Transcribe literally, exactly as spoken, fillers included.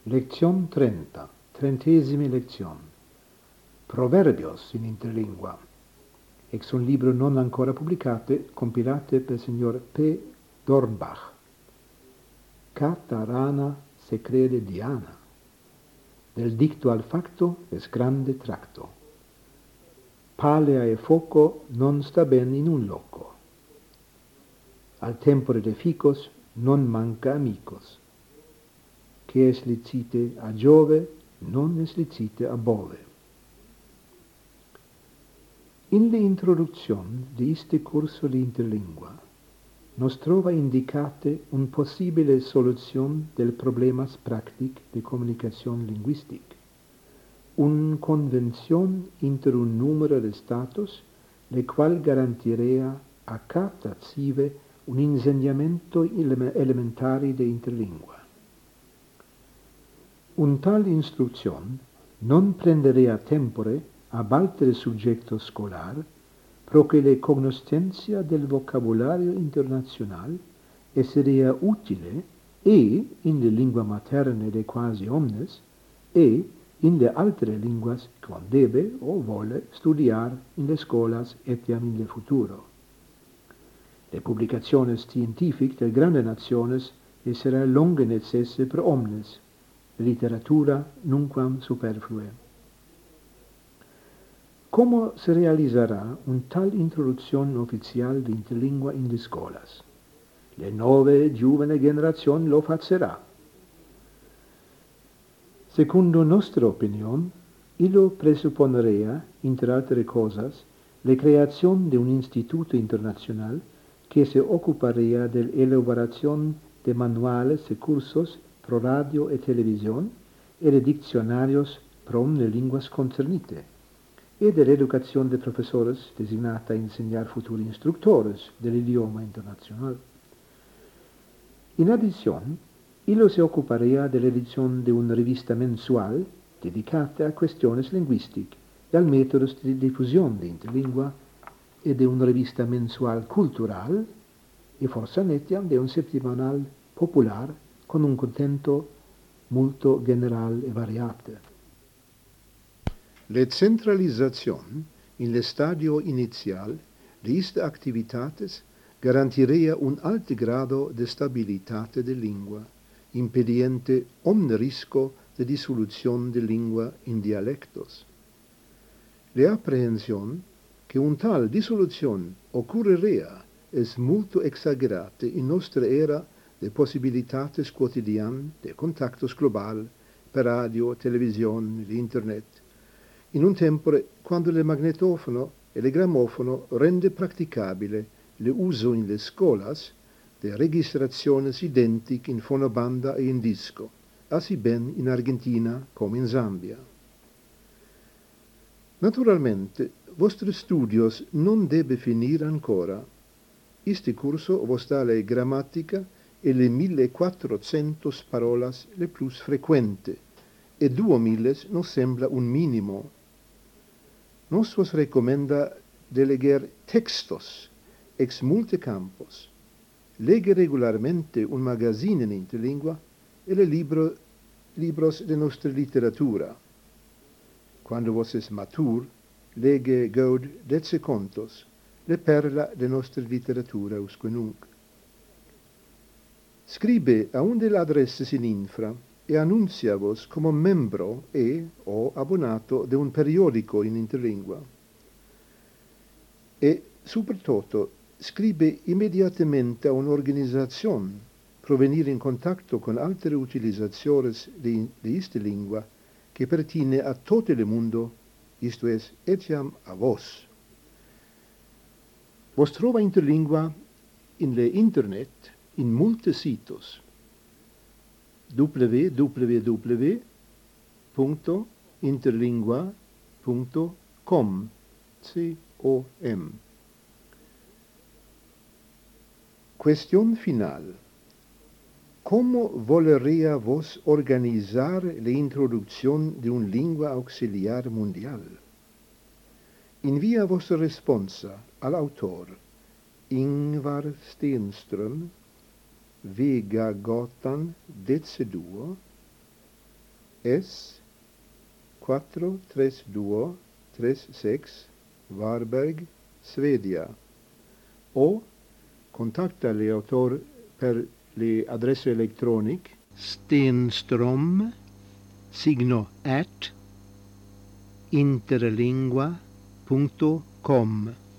Lezione trenta, trentesimi lezione. Proverbios in interlingua. Ex un libro non ancora pubblicate, compilate per signor P. Dornbach. Cata rana se crede diana. Del dicto al facto es grande tracto. Palea e foco non sta ben in un loco. Al tempore de ficos non manca amicos. Che es licite a Giove, non es licite a Bove. In la introduzione di este curso di interlingua, nos trova indicate un possibile soluzione del problemas practic de comunicazione linguistic, un convenzione inter un numero de status, le qual garantirea a captazive un insegnamento elementare de interlingua. Un tal instruzione non prenderea tempore a baltere subjecto scolar, proque le cognoscentia del vocabulario internazional esserea utile e in le lingua materne de quasi omnes e in le altre linguas quam debe o vole studiar in le scolas etiam in le futuro. Le publicationes scientific del grande nationes essera longe necesse per omnes, literatura nunquam superflue. ¿Cómo se realizará un tal introducción oficial de interlingua in las escolas? La nuove giovane generazione lo facerá. Secondo nostra opinión, illo presuponerea, inter altre cosas, la creación de un instituto internacional que se ocuparía de la elaboración de manuales y cursos pro radio e televisión e de diccionarios pro omne linguas concernite, e de la educación de profesores designata a enseñar futuros instructores del idioma internacional. En adición, illo se ocuparía de la edición de una revista mensual dedicada a cuestiones lingüísticas y a métodos de difusión de interlingua, e de una revista mensual cultural, e forse netiam de un settimanal popular con un contento molto general e variate. La centralización en el stadio inicial de estas actividades garantiría un alto grado de estabilidad de lengua, impediente omne risco de disolución de lengua en dialectos. La aprehensión que un tal disolución ocurriría es muito exagerata en nuestra era de posibilidades cotidianas de contactos global per radio, televisión e internet, in un tempore quando il magnetofono e il grammofono rende praticabile l'uso in le scolas de registraciones identiche in fonobanda e in disco, así ben in Argentina come in Zambia. Naturalmente, vostri studios non debe finir ancora. Este curso vos da la grammatica e le millequattrocento parolas le plus frequente, e duo miles non sembla un minimo. Nos vos recomenda de leger textos ex multe campos, lege regularmente un magazine in interlingua e le libro, libros de nostra literatura. Quando vos es matur, lege gaud dece contos, le perla de nostra literatura usque nunc. Scribe a un de adresses in infra e annuncia vos como membro e o abbonato de un periodico in interlingua. E, soprattutto, scribe immediatamente a un'organizzazione pro venire in contatto con altre utilizzazioni di, di questa lingua che pertine a tutto il mondo, isto es, etiam a vos. Vos trova interlingua in le internet in multe sitos. w w w punto interlingua punto com C O M. Cuestión final. ¿Cómo volería vos organizar la introducción de una lengua auxiliar mundial? Envía vuestra responsa al autor Ingvar Stenström, Vegagatan decedue, S quattro tre due tre sei Varberg, Sverige, o contatta l'autore per l'adresso elettronic stenstrom signo at interlingua punto com.